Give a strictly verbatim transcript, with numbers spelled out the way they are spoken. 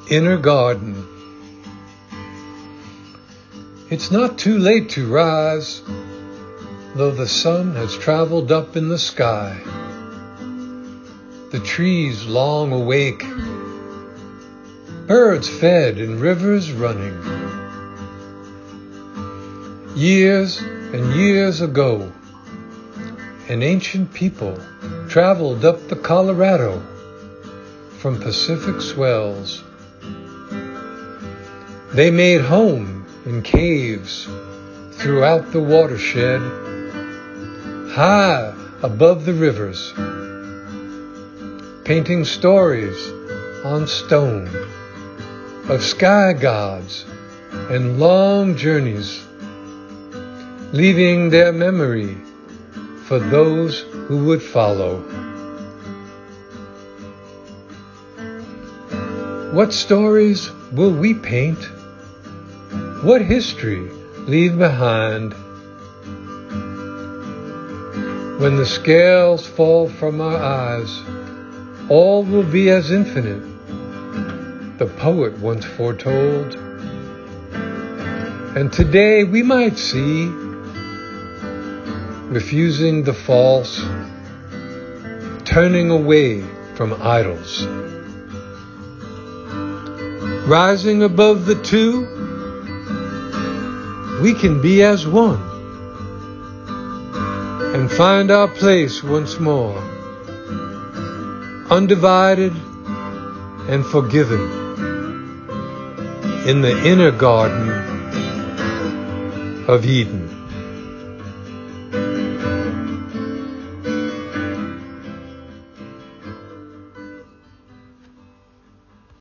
Inner Garden. It's not too late to rise, though the sun has traveled up in the sky. The trees long awake, birds fed and rivers running. Years and years ago, an ancient people traveled up the Colorado from Pacific swells. They made home in caves throughout the watershed, high above the rivers, painting stories on stone of sky gods and long journeys, leaving their memory for those who would follow. What stories will we paint? What history leave behind? When the scales fall from our eyes, all will be as infinite, the poet once foretold. And today we might see, refusing the false, turning away from idols. Rising above the two, we can be as one and find our place once more, undivided and forgiven in the inner garden of Eden.